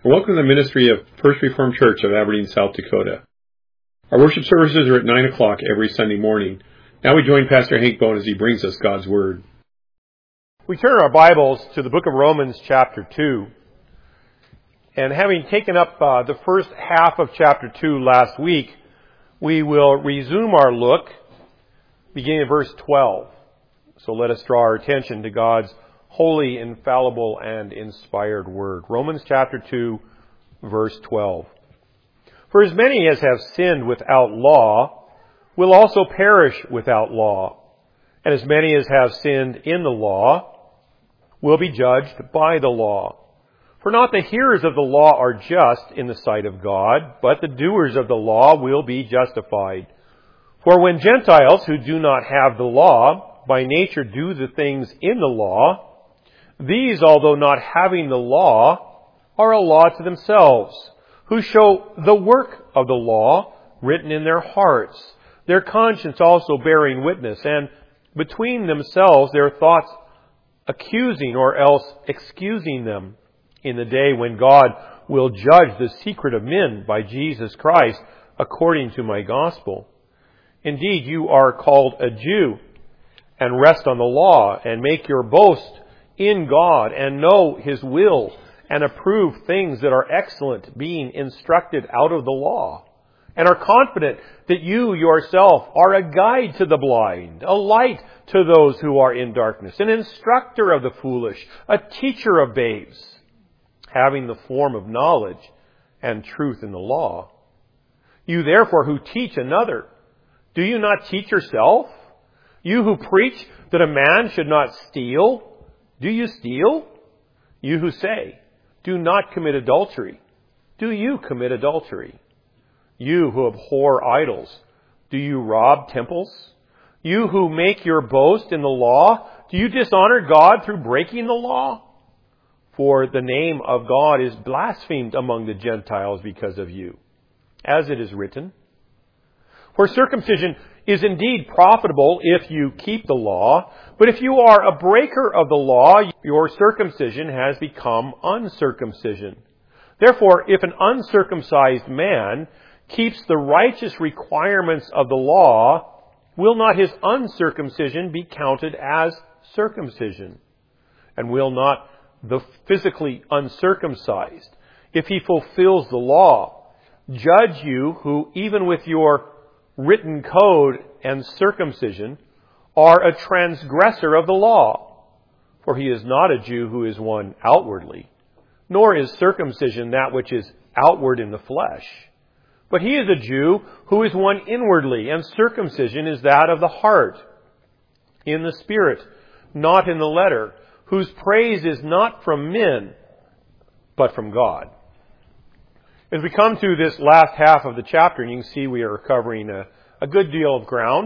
and welcome to the ministry of First Reformed Church of Aberdeen, South Dakota. Our worship services are at 9 o'clock every Sunday morning. Now we join Pastor Hank Bone as he brings us God's Word. We turn our Bibles to the book of Romans chapter 2. And having taken up the first half of chapter 2 last week, we will resume our look beginning at verse 12. So let us draw our attention to God's holy, infallible, and inspired Word. Romans chapter 2, verse 12. For as many as have sinned without law will also perish without law. And as many as have sinned in the law will be judged by the law. For not the hearers of the law are just in the sight of God, but the doers of the law will be justified. For when Gentiles who do not have the law by nature do the things in the law, these, although not having the law, are a law to themselves, who show the work of the law written in their hearts, their conscience also bearing witness, and between themselves their thoughts accusing or else excusing them in the day when God will judge the secret of men by Jesus Christ according to my gospel. Indeed, you are called a Jew and rest on the law and make your boast in God and know His will and approve things that are excellent, being instructed out of the law, and are confident that you yourself are a guide to the blind, a light to those who are in darkness, an instructor of the foolish, a teacher of babes, having the form of knowledge and truth in the law. You therefore who teach another, do you not teach yourself? You who preach that a man should not steal, do you steal? You who say, do not commit adultery, do you commit adultery? You who abhor idols, do you rob temples? You who make your boast in the law, do you dishonor God through breaking the law? For the name of God is blasphemed among the Gentiles because of you, as it is written. For circumcision is indeed profitable if you keep the law, but if you are a breaker of the law, your circumcision has become uncircumcision. Therefore, if an uncircumcised man keeps the righteous requirements of the law, will not his uncircumcision be counted as circumcision? And will not the physically uncircumcised, if he fulfills the law, judge you who even with your written code and circumcision are a transgressor of the law? For he is not a Jew who is one outwardly, nor is circumcision that which is outward in the flesh. But he is a Jew who is one inwardly, and circumcision is that of the heart, in the spirit, not in the letter, whose praise is not from men, but from God. As we come to this last half of the chapter, and you can see we are covering a good deal of ground,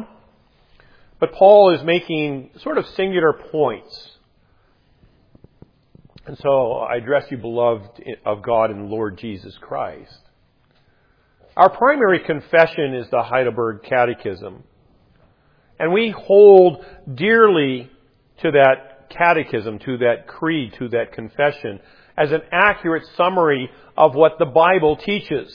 but Paul is making sort of singular points. And so I address you, beloved of God and Lord Jesus Christ. Our primary confession is the Heidelberg Catechism. And we hold dearly to that catechism, to that creed, to that confession, as an accurate summary of what the Bible teaches.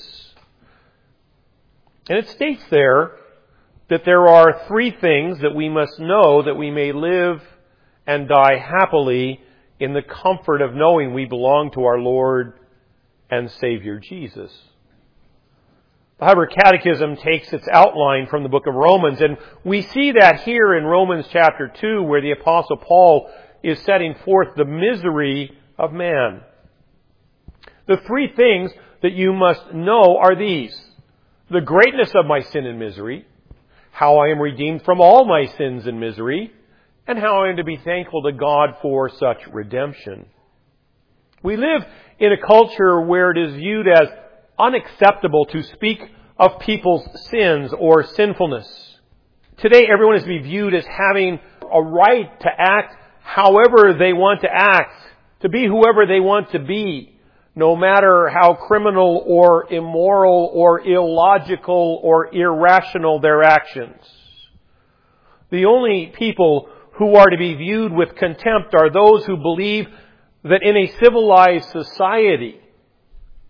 And it states there that there are three things that we must know that we may live and die happily in the comfort of knowing we belong to our Lord and Savior Jesus. The Heidelberg Catechism takes its outline from the book of Romans, and we see that here in Romans chapter 2, where the Apostle Paul is setting forth the misery of man. The three things that you must know are these: the greatness of my sin and misery, how I am redeemed from all my sins and misery, and how I am to be thankful to God for such redemption. We live in a culture where it is viewed as unacceptable to speak of people's sins or sinfulness. Today, everyone is to be viewed as having a right to act however they want to act, to be whoever they want to be, no matter how criminal or immoral or illogical or irrational their actions. The only people who are to be viewed with contempt are those who believe that in a civilized society,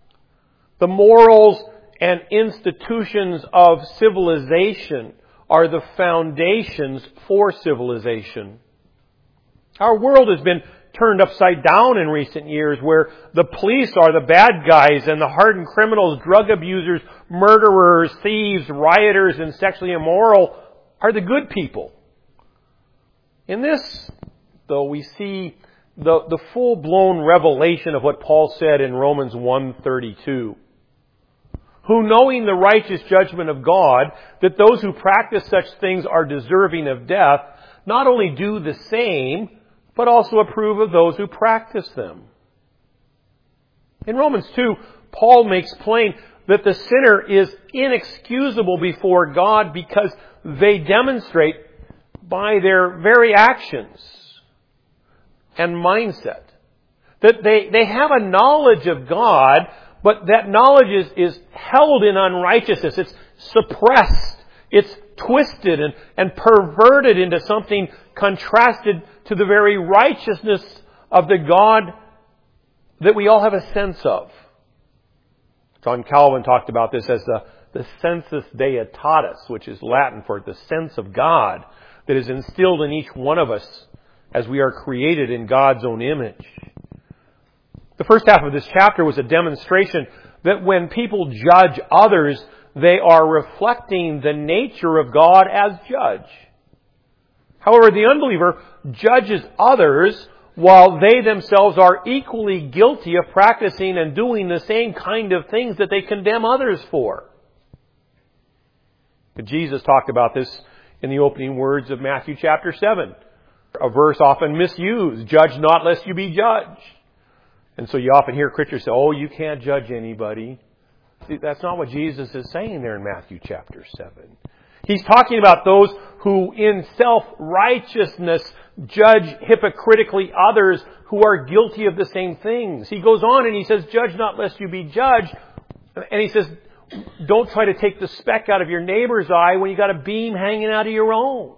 The morals and institutions of civilization are the foundations for civilization. Our world has been turned upside down in recent years, where the police are the bad guys and the hardened criminals, drug abusers, murderers, thieves, rioters, and sexually immoral are the good people. In this, though, we see the full-blown revelation of what Paul said in Romans 1:32. Who, knowing the righteous judgment of God, that those who practice such things are deserving of death, not only do the same, but also approve of those who practice them. In Romans 2, Paul makes plain that the sinner is inexcusable before God because they demonstrate by their very actions and mindset that they have a knowledge of God, but that knowledge is held in unrighteousness. It's suppressed. It's twisted and perverted into something contrasted to the very righteousness of the God that we all have a sense of. John Calvin talked about this as the sensus deitatis, which is Latin for the sense of God that is instilled in each one of us as we are created in God's own image. The first half of this chapter was a demonstration that when people judge others, they are reflecting the nature of God as judge. However, the unbeliever judges others while they themselves are equally guilty of practicing and doing the same kind of things that they condemn others for. But Jesus talked about this in the opening words of Matthew chapter 7. A verse often misused, judge not lest you be judged. And so you often hear Christians say, oh, you can't judge anybody. See, that's not what Jesus is saying there in Matthew chapter 7. He's talking about those who in self-righteousness judge hypocritically others who are guilty of the same things. He goes on and he says, judge not lest you be judged. And he says, don't try to take the speck out of your neighbor's eye when you got a beam hanging out of your own.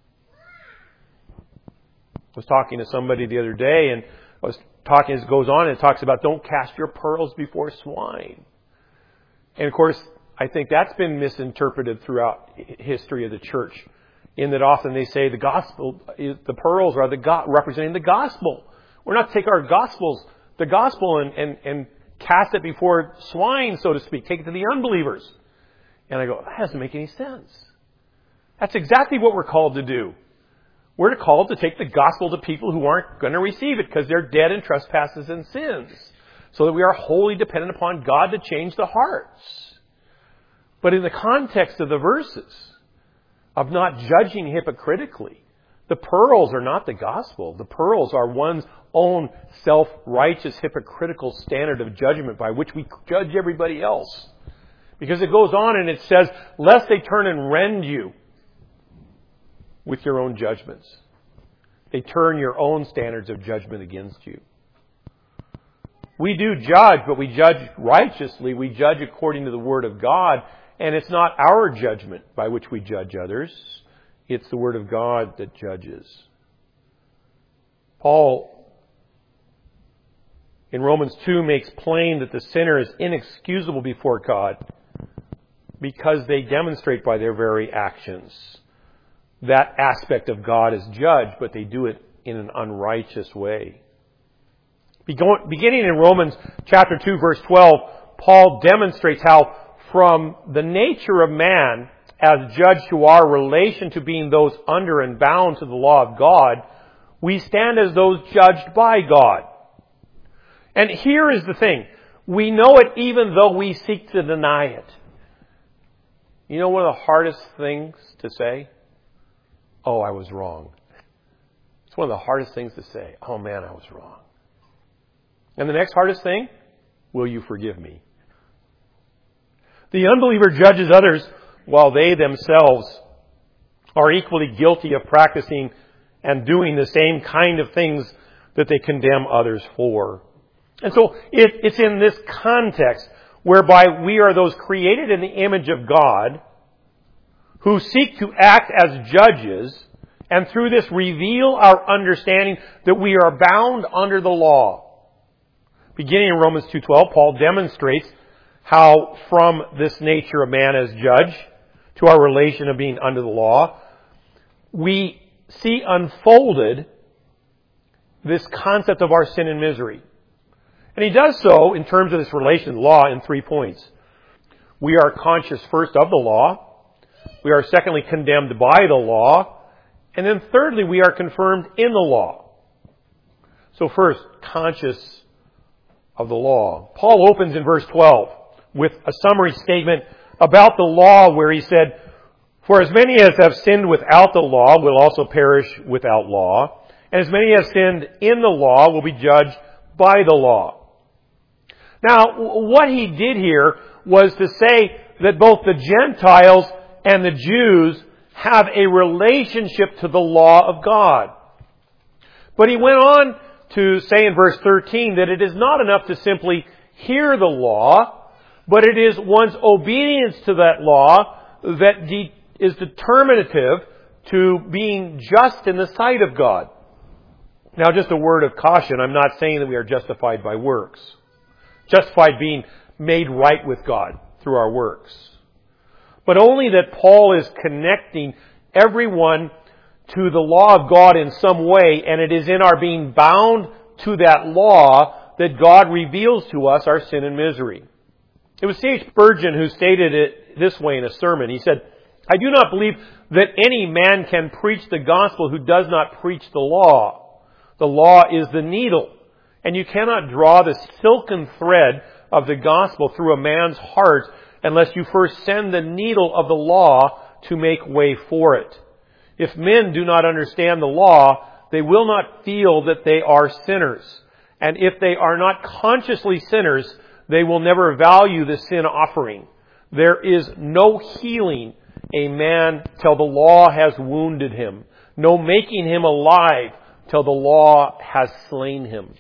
I was talking to somebody the other day, and I was talking, as it goes on, and it talks about don't cast your pearls before swine. And of course, I think that's been misinterpreted throughout history of the church, in that often they say the gospel, the pearls are representing the gospel. We're not to take our the gospel and cast it before swine, so to speak, take it to the unbelievers. And I go, that doesn't make any sense. That's exactly what we're called to do. We're called to take the gospel to people who aren't going to receive it because they're dead in trespasses and sins, so that we are wholly dependent upon God to change the hearts. But in the context of the verses, of not judging hypocritically, the pearls are not the gospel. The pearls are one's own self-righteous, hypocritical standard of judgment by which we judge everybody else. Because it goes on and it says, lest they turn and rend you with your own judgments. They turn your own standards of judgment against you. We do judge, but we judge righteously. We judge according to the Word of God. And it's not our judgment by which we judge others. It's the Word of God that judges. Paul, in Romans 2, makes plain that the sinner is inexcusable before God because they demonstrate by their very actions that aspect of God as judge, but they do it in an unrighteous way. Beginning in Romans chapter 2, verse 12, Paul demonstrates how from the nature of man as judge to our relation to being those under and bound to the law of God, we stand as those judged by God. And here is the thing. We know it even though we seek to deny it. You know one of the hardest things to say? Oh, I was wrong. It's one of the hardest things to say. Oh man, I was wrong. And the next hardest thing? Will you forgive me? The unbeliever judges others while they themselves are equally guilty of practicing and doing the same kind of things that they condemn others for. And so it's in this context whereby we are those created in the image of God who seek to act as judges and through this reveal our understanding that we are bound under the law. Beginning in Romans 2:12, Paul demonstrates how from this nature of man as judge to our relation of being under the law, we see unfolded this concept of our sin and misery. And he does so in terms of this relation to the law in 3 points. We are conscious first of the law. We are secondly condemned by the law. And then thirdly, we are confirmed in the law. So first, conscious of the law. Paul opens in verse 12 with a summary statement about the law where he said, "For as many as have sinned without the law will also perish without law. And as many as sinned in the law will be judged by the law." Now, what he did here was to say that both the Gentiles and the Jews have a relationship to the law of God. But he went on to say in verse 13 that it is not enough to simply hear the law, but it is one's obedience to that law that is determinative to being just in the sight of God. Now, just a word of caution. I'm not saying that we are justified by works. Justified being made right with God through our works. But only that Paul is connecting everyone to the law of God in some way, and it is in our being bound to that law that God reveals to us our sin and misery. It was C.H. Spurgeon who stated it this way in a sermon. He said, "I do not believe that any man can preach the gospel who does not preach the law. The law is the needle, and you cannot draw the silken thread of the gospel through a man's heart unless you first send the needle of the law to make way for it. If men do not understand the law, they will not feel that they are sinners. And if they are not consciously sinners, they will never value the sin offering. There is no healing a man till the law has wounded him, no making him alive till the law has slain him."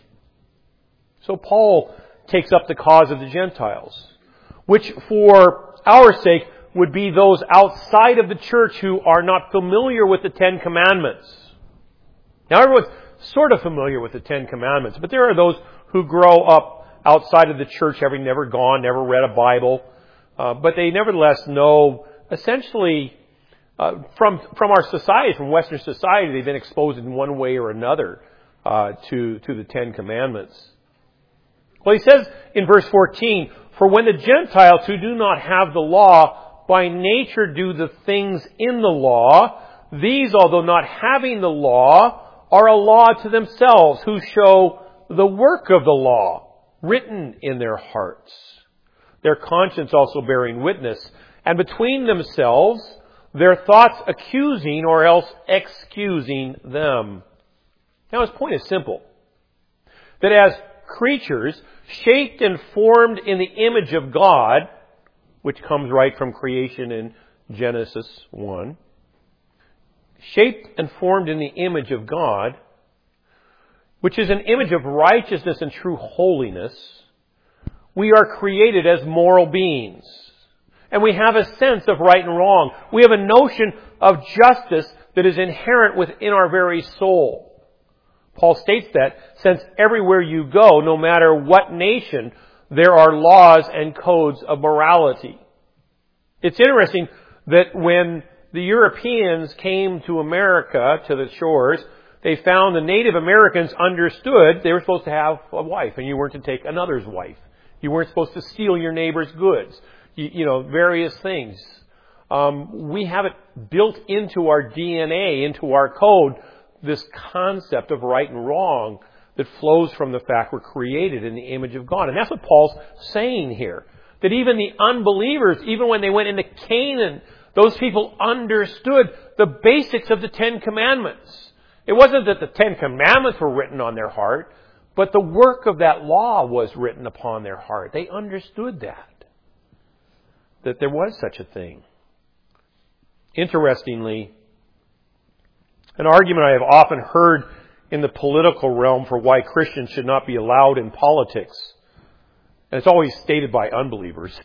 So Paul takes up the cause of the Gentiles, which for our sake would be those outside of the church who are not familiar with the Ten Commandments. Now everyone's sort of familiar with the Ten Commandments, but there are those who grow up outside of the church, having never gone, never read a Bible, but they nevertheless know essentially from our society, from Western society, they've been exposed in one way or another to the Ten Commandments. Well, he says in verse 14, "For when the Gentiles who do not have the law by nature do the things in the law, these, although not having the law, are a law to themselves, who show the work of the law written in their hearts, their conscience also bearing witness, and between themselves their thoughts accusing or else excusing them." Now his point is simple. That as creatures shaped and formed in the image of God, which comes right from creation in Genesis 1, shaped and formed in the image of God, which is an image of righteousness and true holiness, we are created as moral beings. And we have a sense of right and wrong. We have a notion of justice that is inherent within our very soul. Paul states that since everywhere you go, no matter what nation, there are laws and codes of morality. It's interesting that when the Europeans came to America, to the shores, they found the Native Americans understood they were supposed to have a wife, and you weren't to take another's wife. You weren't supposed to steal your neighbor's goods. Various things. We have it built into our DNA, into our code, this concept of right and wrong that flows from the fact we're created in the image of God. And that's what Paul's saying here. That even the unbelievers, even when they went into Canaan, those people understood the basics of the Ten Commandments. It wasn't that the Ten Commandments were written on their heart, but the work of that law was written upon their heart. They understood that there was such a thing. Interestingly, an argument I have often heard in the political realm for why Christians should not be allowed in politics, and it's always stated by unbelievers,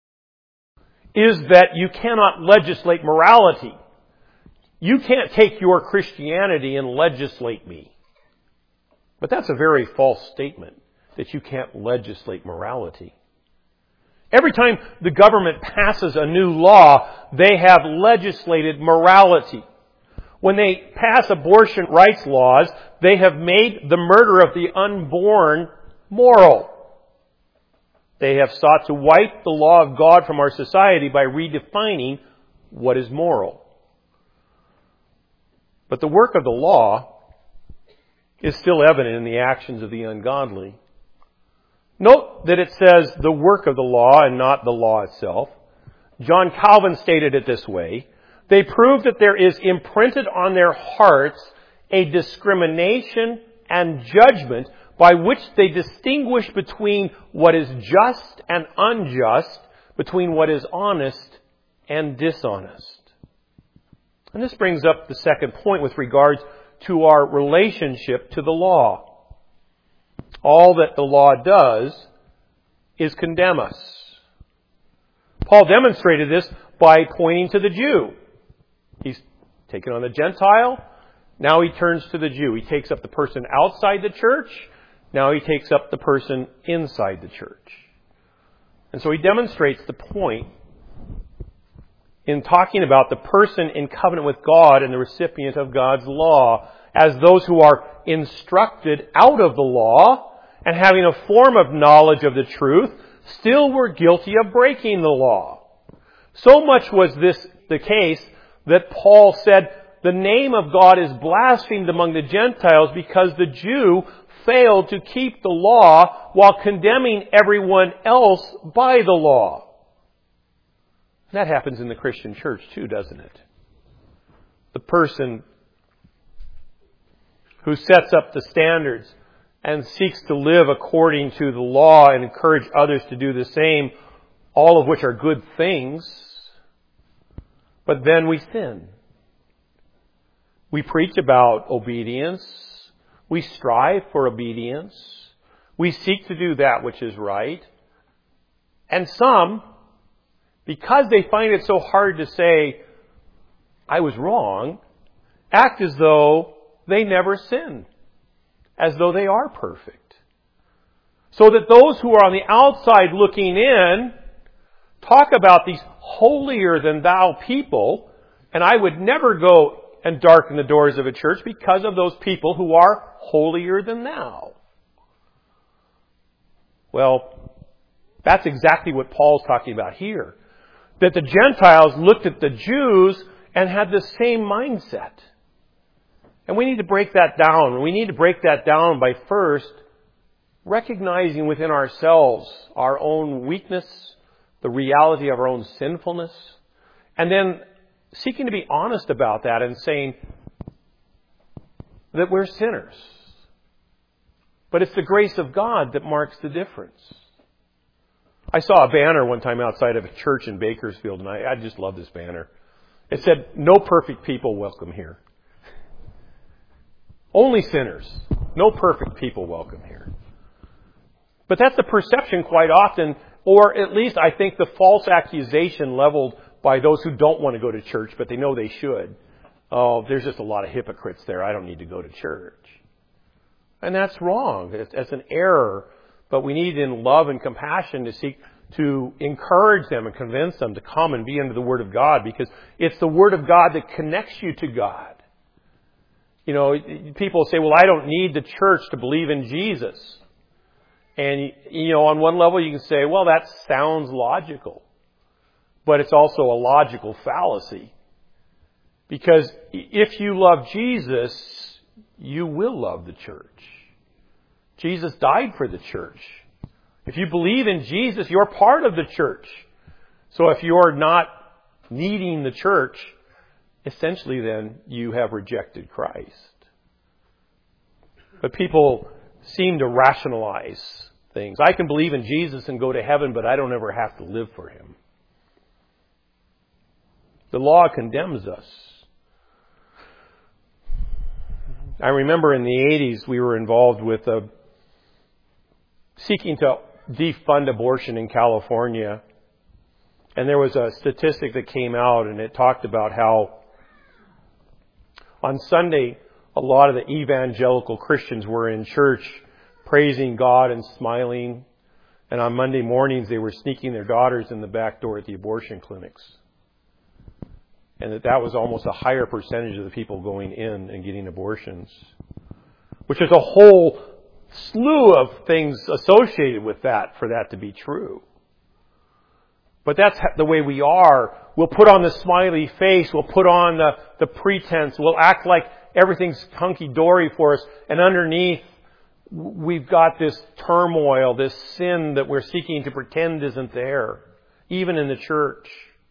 is that you cannot legislate morality. You can't take your Christianity and legislate me. But that's a very false statement, that you can't legislate morality. Every time the government passes a new law, they have legislated morality. When they pass abortion rights laws, they have made the murder of the unborn moral. They have sought to wipe the law of God from our society by redefining what is moral. But the work of the law is still evident in the actions of the ungodly. Note that it says the work of the law and not the law itself. John Calvin stated it this way: they prove that there is imprinted on their hearts a discrimination and judgment by which they distinguish between what is just and unjust, between what is honest and dishonest. And this brings up the second point with regards to our relationship to the law. All that the law does is condemn us. Paul demonstrated this by pointing to the Jew. He's taken on the Gentile. Now he turns to the Jew. He takes up the person outside the church. Now he takes up the person inside the church. And so he demonstrates the point in talking about the person in covenant with God and the recipient of God's law as those who are instructed out of the law and having a form of knowledge of the truth, still were guilty of breaking the law. So much was this the case that Paul said, the name of God is blasphemed among the Gentiles because the Jew failed to keep the law while condemning everyone else by the law. That happens in the Christian church too, doesn't it? The person who sets up the standards and seeks to live according to the law and encourage others to do the same, all of which are good things, but then we sin. We preach about obedience. We strive for obedience. We seek to do that which is right. And some, because they find it so hard to say, I was wrong, act as though they never sin, as though they are perfect. So that those who are on the outside looking in talk about these holier than thou people, and I would never go and darken the doors of a church because of those people who are holier than thou. Well, that's exactly what Paul's talking about here. That the Gentiles looked at the Jews and had the same mindset. And we need to break that down. We need to break that down by first recognizing within ourselves our own weakness, the reality of our own sinfulness, and then seeking to be honest about that and saying that we're sinners. But it's the grace of God that marks the difference. I saw a banner one time outside of a church in Bakersfield, and I just love this banner. It said, "No perfect people welcome here." Only sinners. No perfect people welcome here. But that's the perception quite often, or at least I think the false accusation leveled by those who don't want to go to church, but they know they should. Oh, there's just a lot of hypocrites there. I don't need to go to church. And that's wrong. It's an error. But we need in love and compassion to seek to encourage them and convince them to come and be under the Word of God, because it's the Word of God that connects you to God. You know, people say, well, I don't need the church to believe in Jesus. And, you know, on one level you can say, well, that sounds logical. But it's also a logical fallacy. Because if you love Jesus, you will love the church. Jesus died for the church. If you believe in Jesus, you're part of the church. So if you're not needing the church, essentially then you have rejected Christ. But people seem to rationalize things. I can believe in Jesus and go to heaven, but I don't ever have to live for Him. The law condemns us. I remember in the 80s we were involved with seeking to defund abortion in California. And there was a statistic that came out, and it talked about how on Sunday a lot of the evangelical Christians were in church praising God and smiling. And on Monday mornings, they were sneaking their daughters in the back door at the abortion clinics. And that was almost a higher percentage of the people going in and getting abortions. Which is a whole slew of things associated with that for that to be true. But that's the way we are. We'll put on the smiley face. We'll put on the pretense. We'll act like everything's hunky-dory for us. And underneath, we've got this turmoil, this sin that we're seeking to pretend isn't there, even in the church.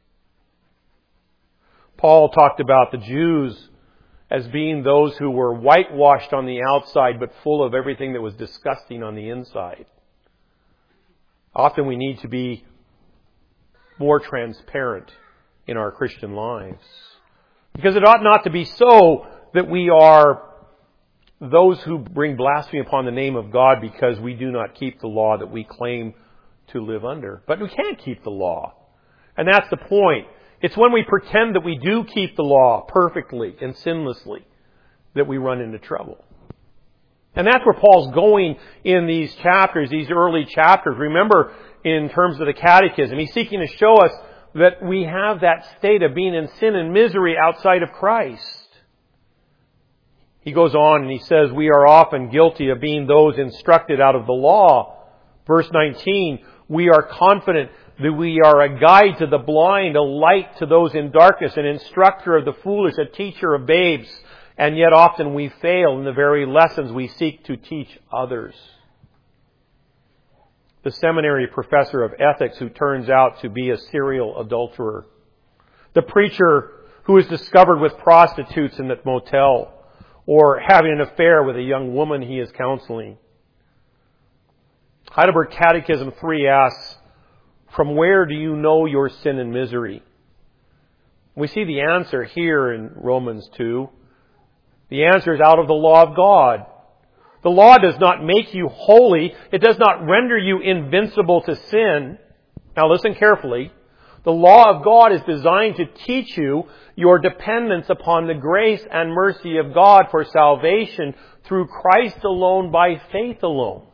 Paul talked about the Jews as being those who were whitewashed on the outside, but full of everything that was disgusting on the inside. Often we need to be more transparent in our Christian lives. Because it ought not to be so that we are those who bring blasphemy upon the name of God because we do not keep the law that we claim to live under. But we can't keep the law. And that's the point. It's when we pretend that we do keep the law perfectly and sinlessly that we run into trouble. And that's where Paul's going in these chapters, these early chapters. Remember, in terms of the catechism, he's seeking to show us that we have that state of being in sin and misery outside of Christ. He goes on and he says, we are often guilty of being those instructed out of the law. Verse 19, we are confident that we are a guide to the blind, a light to those in darkness, an instructor of the foolish, a teacher of babes. And yet often we fail in the very lessons we seek to teach others. The seminary professor of ethics who turns out to be a serial adulterer. The preacher who is discovered with prostitutes in the motel or having an affair with a young woman he is counseling. Heidelberg Catechism 3 asks, from where do you know your sin and misery? We see the answer here in Romans 2. The answer is out of the law of God. The law does not make you holy. It does not render you invincible to sin. Now listen carefully. The law of God is designed to teach you your dependence upon the grace and mercy of God for salvation through Christ alone by faith alone.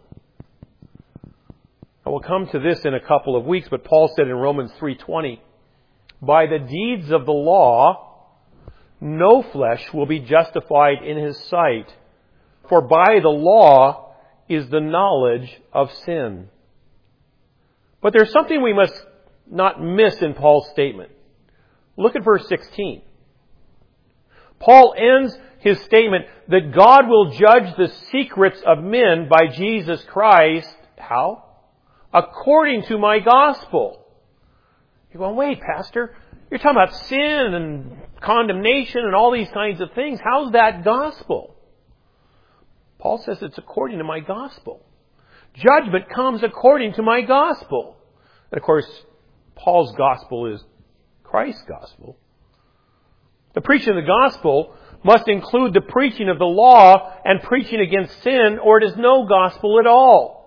I will come to this in a couple of weeks, but Paul said in Romans 3:20, by the deeds of the law, no flesh will be justified in his sight, for by the law is the knowledge of sin. But there's something we must not miss in Paul's statement. Look at verse 16. Paul ends his statement that God will judge the secrets of men by Jesus Christ. How? According to my gospel. You're going, wait, Pastor, you're talking about sin and condemnation and all these kinds of things. How's that gospel? Paul says it's according to my gospel. Judgment comes according to my gospel. And of course, Paul's gospel is Christ's gospel. The preaching of the gospel must include the preaching of the law and preaching against sin, or it is no gospel at all.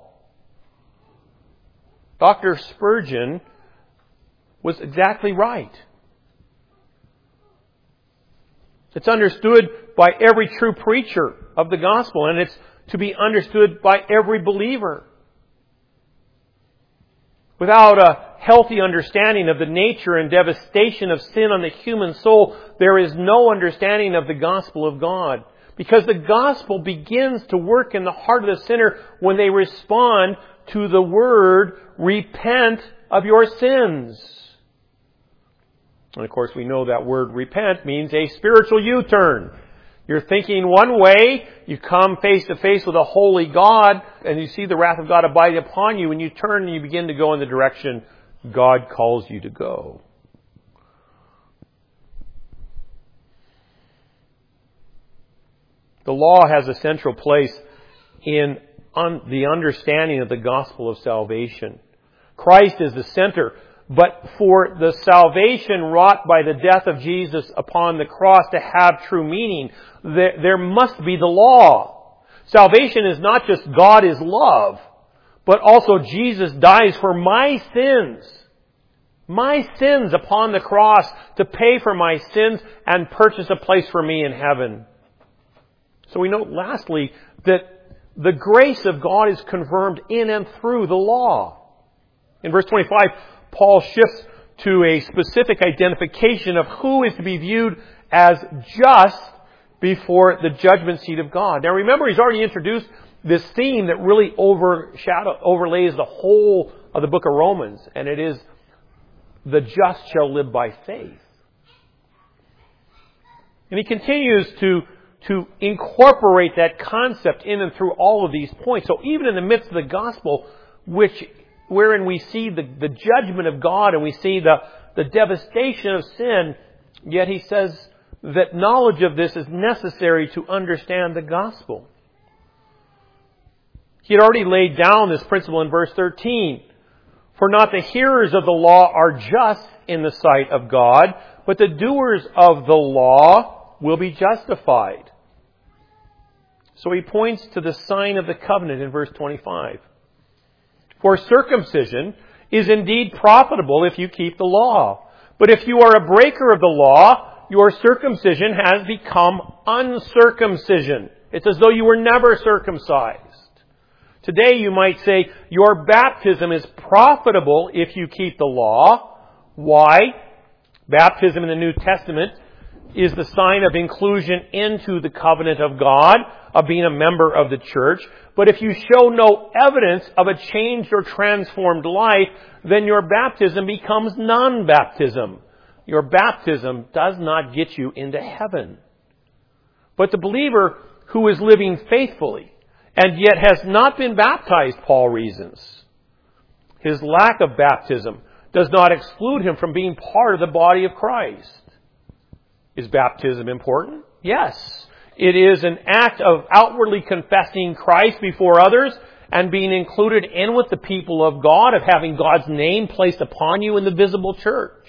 Dr. Spurgeon was exactly right. It's understood by every true preacher of the gospel, and it's to be understood by every believer. Without a healthy understanding of the nature and devastation of sin on the human soul, there is no understanding of the gospel of God. Because the gospel begins to work in the heart of the sinner when they respond to the word, repent of your sins. And of course we know that word repent means a spiritual U-turn. You're thinking one way, you come face to face with a holy God, and you see the wrath of God abiding upon you, and you turn and you begin to go in the direction God calls you to go. The law has a central place in the understanding of the gospel of salvation. Christ is the center, but for the salvation wrought by the death of Jesus upon the cross to have true meaning, there must be the law. Salvation is not just God is love, but also Jesus dies for my sins upon the cross to pay for my sins and purchase a place for me in heaven. So we note lastly that the grace of God is confirmed in and through the law. In verse 25, Paul shifts to a specific identification of who is to be viewed as just before the judgment seat of God. Now remember, he's already introduced this theme that really overlays the whole of the book of Romans, and it is the just shall live by faith. And he continues to incorporate that concept in and through all of these points. So even in the midst of the gospel, wherein we see the judgment of God and we see the devastation of sin, yet he says that knowledge of this is necessary to understand the gospel. He had already laid down this principle in verse 13. For not the hearers of the law are just in the sight of God, but the doers of the law will be justified. So he points to the sign of the covenant in verse 25. For circumcision is indeed profitable if you keep the law. But if you are a breaker of the law, your circumcision has become uncircumcision. It's as though you were never circumcised. Today you might say your baptism is profitable if you keep the law. Why? Baptism in the New Testament is the sign of inclusion into the covenant of God, of being a member of the church. But if you show no evidence of a changed or transformed life, then your baptism becomes non-baptism. Your baptism does not get you into heaven. But the believer who is living faithfully and yet has not been baptized, Paul reasons, his lack of baptism does not exclude him from being part of the body of Christ. Is baptism important? Yes. It is an act of outwardly confessing Christ before others and being included in with the people of God, of having God's name placed upon you in the visible church.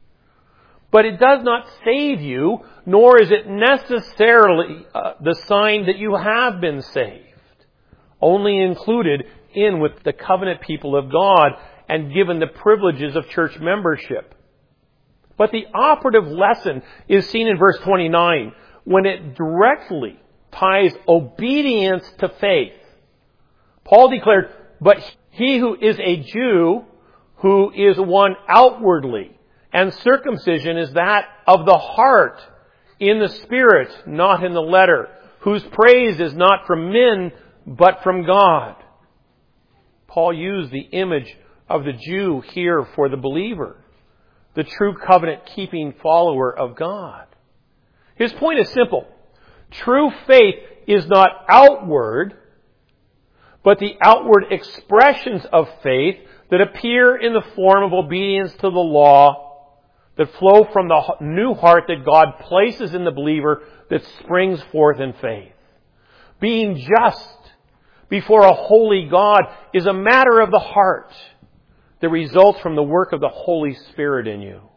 But it does not save you, nor is it necessarily the sign that you have been saved. Only included in with the covenant people of God and given the privileges of church membership. But the operative lesson is seen in verse 29 when it directly ties obedience to faith. Paul declared, but he who is a Jew, who is one outwardly, and circumcision is that of the heart, in the spirit, not in the letter, whose praise is not from men, but from God. Paul used the image of the Jew here for the believer, the true covenant-keeping follower of God. His point is simple. True faith is not outward, but the outward expressions of faith that appear in the form of obedience to the law, that flow from the new heart that God places in the believer that springs forth in faith. Being just before a holy God is a matter of the heart that results from the work of the Holy Spirit in you.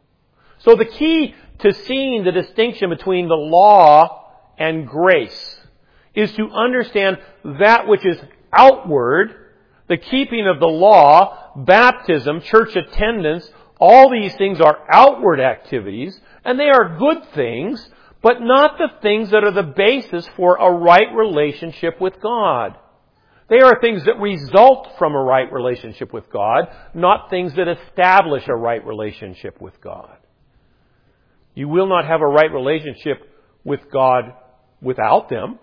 So the key to seeing the distinction between the law and grace is to understand that which is outward, the keeping of the law, baptism, church attendance. All these things are outward activities, and they are good things, but not the things that are the basis for a right relationship with God. They are things that result from a right relationship with God, not things that establish a right relationship with God. You will not have a right relationship with God without them,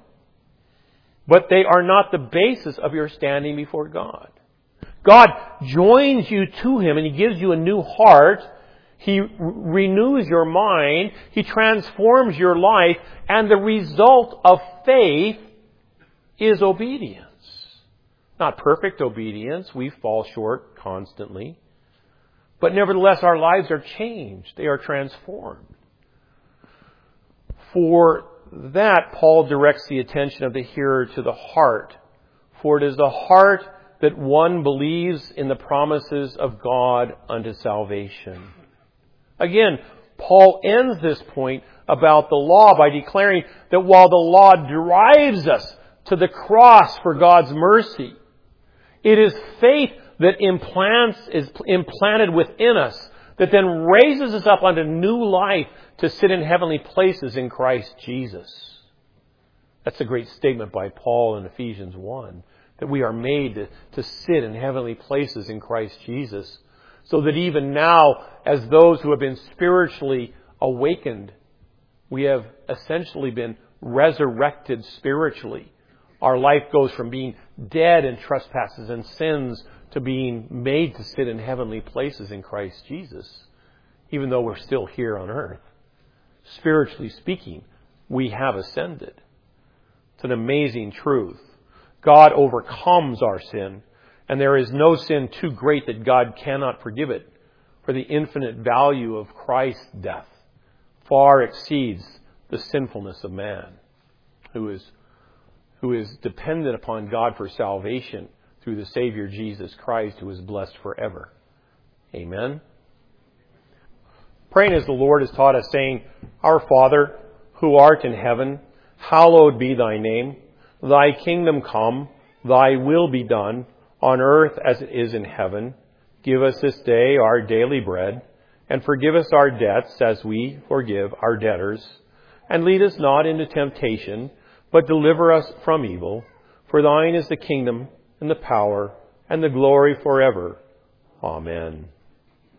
but they are not the basis of your standing before God. God joins you to Him and He gives you a new heart. He renews your mind. He transforms your life. And the result of faith is obedience. Not perfect obedience. We fall short constantly. But nevertheless, our lives are changed. They are transformed. For that, Paul directs the attention of the hearer to the heart. For it is the heart that one believes in the promises of God unto salvation. Again, Paul ends this point about the law by declaring that while the law drives us to the cross for God's mercy, it is faith that is implanted within us that then raises us up unto new life to sit in heavenly places in Christ Jesus. That's a great statement by Paul in Ephesians 1, that we are made to sit in heavenly places in Christ Jesus. So that even now, as those who have been spiritually awakened, we have essentially been resurrected spiritually. Our life goes from being dead in trespasses and sins to being made to sit in heavenly places in Christ Jesus, even though we're still here on earth. Spiritually speaking, we have ascended. It's an amazing truth. God overcomes our sin, and there is no sin too great that God cannot forgive it, for the infinite value of Christ's death far exceeds the sinfulness of man, who is dependent upon God for salvation through the Savior Jesus Christ, who is blessed forever. Amen. Praying as the Lord has taught us, saying, Our Father, who art in heaven, hallowed be thy name. Thy kingdom come, thy will be done, on earth as it is in heaven. Give us this day our daily bread, and forgive us our debts as we forgive our debtors. And lead us not into temptation, but deliver us from evil. For thine is the kingdom, and the power, and the glory forever. Amen.